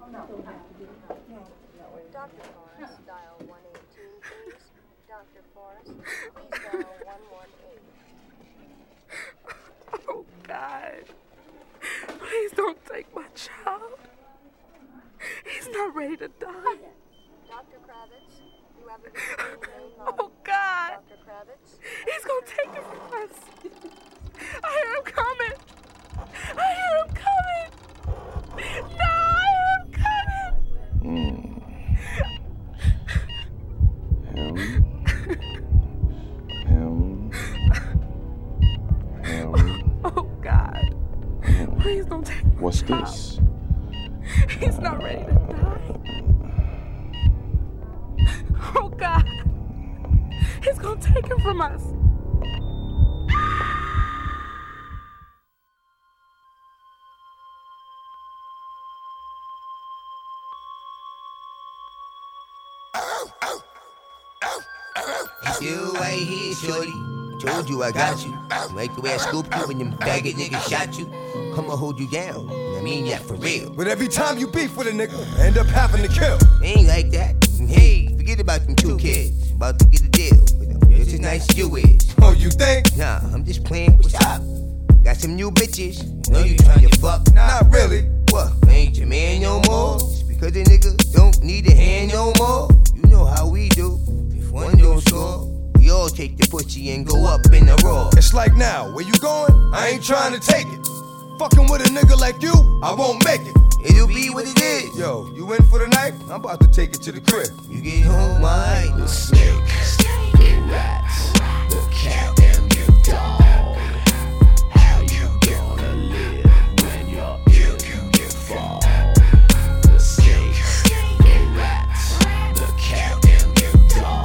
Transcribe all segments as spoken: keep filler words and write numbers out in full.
Doctor Forrest, dial one eighteen, please. Doctor Forrest, please dial one one eight. Oh, God. Please don't take my child. He's not ready to die. Doctor Kravitz, you have a visitor in the main lobby. Oh, God. Doctor Kravitz. He's gonna take it from us. I hear him coming. I hear him coming. No, I hear him coming. Mm. Him. Him. Him. Oh, God. Please don't take my What's child. this? He's not ready to die. Oh, God. He's gonna take him from us. You right here, shorty. Told you I got you. Like the way I scooped you when them faggot niggas shot you. I'ma hold you down. I mean that for real. But every time you beef with a nigga, I end up having to kill. Ain't like that. Hey, forget about them two kids. About to get a deal. But just as nice as you is. Oh, you think? Nah, I'm just playing. What's up? Got some new bitches. Know you trying to fuck. Not really. What? Ain't your man no more? Just because a nigga don't need a hand no more? You know how we do. If one don't score, we all take the pussy and go up in the roar. It's like now, where you going? I ain't trying to take it. Fucking with a nigga like you, I won't make it. It'll be what it is. Yo, you in for the night? I'm about to take it to the crib. You get home, alright. The snake, the rats, the cat, and the dog. How you gonna live when you're ill? You get fall. The snake, the rats, the cat, and the dog.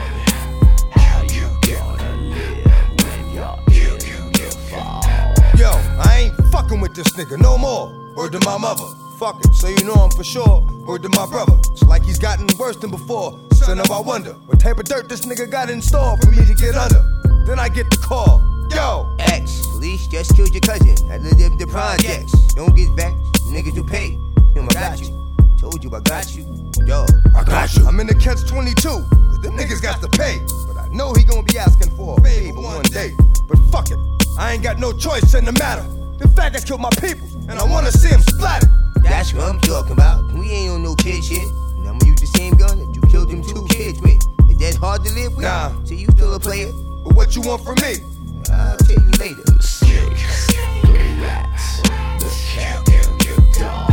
How you gonna live when you're ill? You get fall. Yo, I ain't fucking with this nigga no more. Word to my mother. Fuck it, so you know I'm for sure. Word to my brother. It's like he's gotten worse than before. Son of I wonder what type of dirt this nigga got in store for me to get under. Then I get the call. Yo, X, police just killed your cousin. I live in the projects. Don't get back, niggas who pay. Him, I got you. Told you I got you. Yo, I got you. I'm in the catch twenty-two, cause them niggas got to pay. But I know he gonna be asking for a favor one day. But fuck it, I ain't got no choice in the matter. Them faggots killed my people, and I wanna see them splattered. that's what I'm talking about. We ain't on no kid shit. And I'ma use the same gun that you killed them two kids with. Is that hard to live with? Nah. So you still a player? But what you want from me? I'll tell you later. The snake, the rats, the cat, and the dog.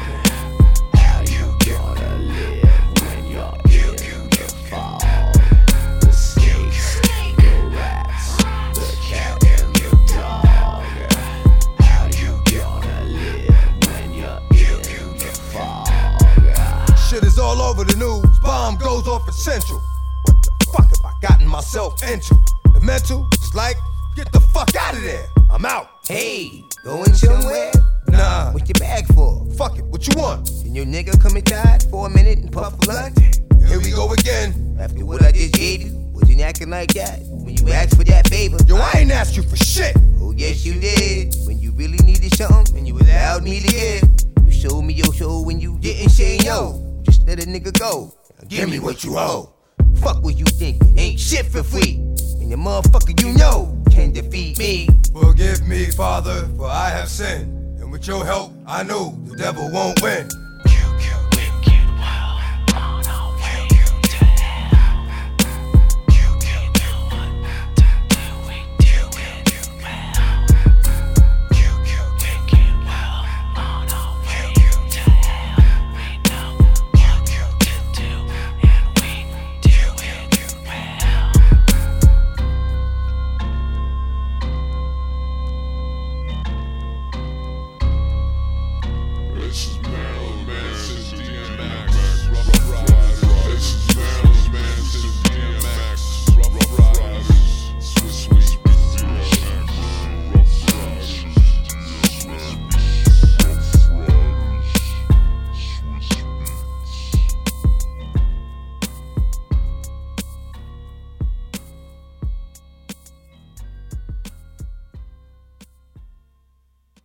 How you gonna live when you're ill? You get fall. The snake, the rats, the cat, and the dog. How you gonna live when you're ill? You get fall. Shit is all over the news. Bomb goes off at Central. What the fuck have I gotten myself into? The mental is like, get the fuck out of there. I'm out. Hey, going somewhere? Nah. What's your bag for? Fuck it, what you want? Can your nigga come inside for a minute and puff a blunt? Here we go again. After what I just gave you, wasn't acting like that when you asked for that favor. Yo, I ain't asked you for shit. Oh, yes, you did. When you really needed something and you allowed me to give. You showed me your soul when you didn't say no. Just let a nigga go. Now give me what you owe. Fuck what you thinking, ain't shit for free. And the motherfucker you know can defeat me. Forgive me, Father, for I have sinned. And with your help, I know the devil won't win. This is